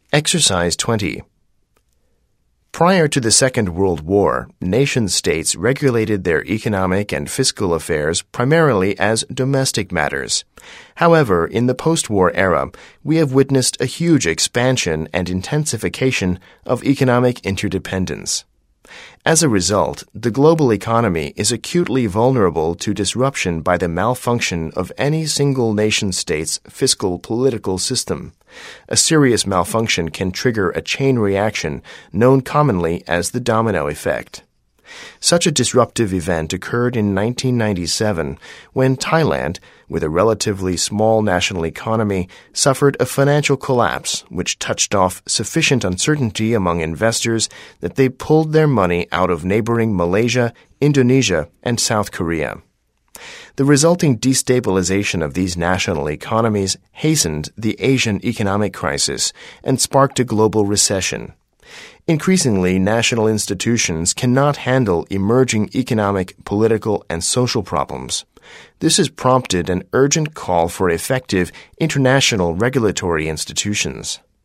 Exercise 20. Prior to the Second World War, nation-states regulated their economic and fiscal affairs primarily as domestic matters. However, in the post-war era, we have witnessed a huge expansion and intensification of economic interdependence. As a result, the global economy is acutely vulnerable to disruption by the malfunction of any single nation-state's fiscal political system. A serious malfunction can trigger a chain reaction known commonly as the domino effect. Such a disruptive event occurred in 1997 when Thailand, with a relatively small national economy, suffered a financial collapse which touched off sufficient uncertainty among investors that they pulled their money out of neighboring Malaysia, Indonesia, and South Korea. The resulting destabilization of these national economies hastened the Asian economic crisis and sparked a global recession. Increasingly, national institutions cannot handle emerging economic, political, and social problems. This has prompted an urgent call for effective international regulatory institutions.